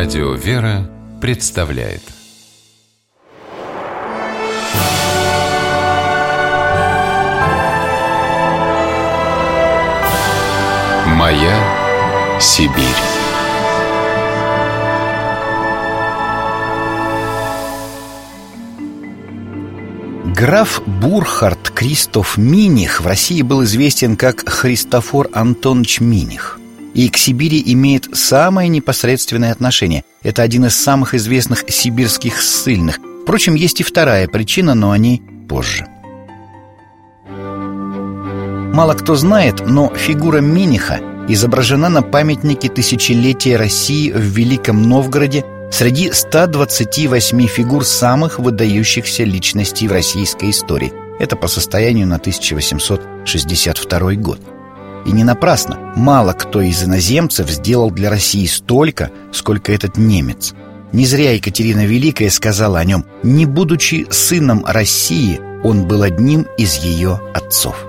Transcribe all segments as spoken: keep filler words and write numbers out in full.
Радио «Вера» представляет «Моя Сибирь». Граф Бурхард Кристоф Миних в России был известен как Христофор Антонович Миних, и к Сибири имеет самое непосредственное отношение. Это один из самых известных сибирских ссыльных. Впрочем, есть и вторая причина, но о ней позже. Мало кто знает, но фигура Миниха изображена на памятнике тысячелетия России в Великом Новгороде среди ста двадцати восьми фигур самых выдающихся личностей в российской истории. Это по состоянию на тысяча восемьсот шестьдесят второй год. И не напрасно. Мало кто из иноземцев сделал для России столько, сколько этот немец. Не зря Екатерина Великая сказала о нем: не будучи сыном России, он был одним из ее отцов.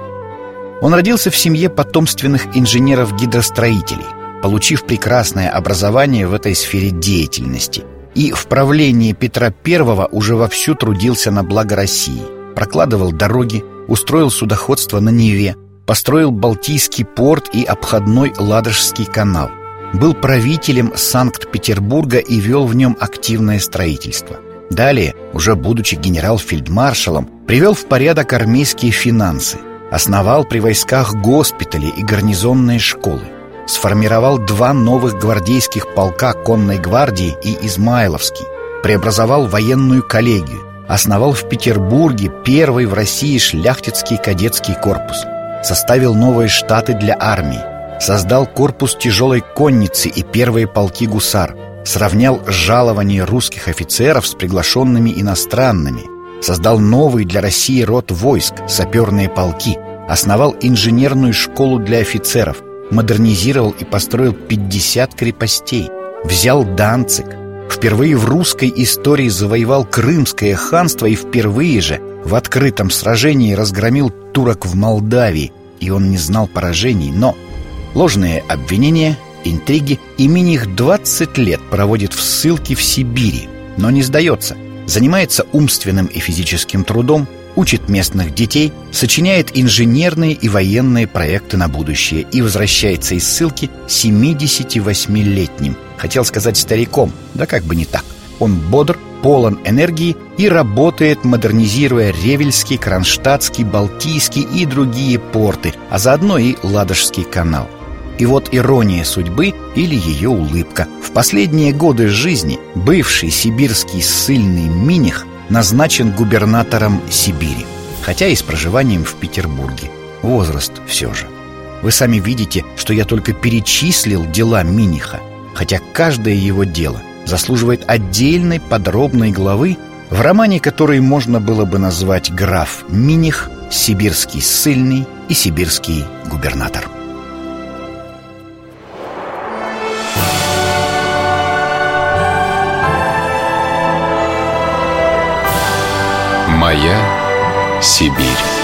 Он родился в семье потомственных инженеров-гидростроителей, получив прекрасное образование в этой сфере деятельности, и в правлении Петра Первого уже вовсю трудился на благо России. Прокладывал дороги, устроил судоходство на Неве, построил Балтийский порт и обходной Ладожский канал. Был правителем Санкт-Петербурга и вел в нем активное строительство. Далее, уже будучи генерал-фельдмаршалом, привел в порядок армейские финансы, основал при войсках госпитали и гарнизонные школы, сформировал два новых гвардейских полка конной гвардии и Измайловский, преобразовал военную коллегию, основал в Петербурге первый в России шляхтицкий кадетский корпус, составил новые штаты для армии, создал корпус тяжелой конницы и первые полки гусар, сравнял жалования русских офицеров с приглашенными иностранными, создал новый для России род войск, саперные полки, основал инженерную школу для офицеров, модернизировал и построил пятьдесят крепостей, взял Данциг, впервые в русской истории завоевал Крымское ханство и впервые же в открытом сражении разгромил турок в Молдавии, и он не знал поражений. Но ложные обвинения, интриги, и Миних двадцать лет проводит в ссылке в Сибири, но не сдается, занимается умственным и физическим трудом, учит местных детей, сочиняет инженерные и военные проекты на будущее и возвращается из ссылки семидесятивосьмилетним. Хотел сказать стариком, да как бы не так. Он бодр, полон энергии и работает, модернизируя Ревельский, Кронштадтский, Балтийский и другие порты, а заодно и Ладожский канал. И вот ирония судьбы или ее улыбка. В последние годы жизни бывший сибирский ссыльный Миних назначен губернатором Сибири, хотя и с проживанием в Петербурге. Возраст все же. Вы сами видите, что я только перечислил дела Миниха, хотя каждое его дело заслуживает отдельной подробной главы в романе, который можно было бы назвать «Граф Миних, сибирский ссыльный и сибирский губернатор». «Моя Сибирь».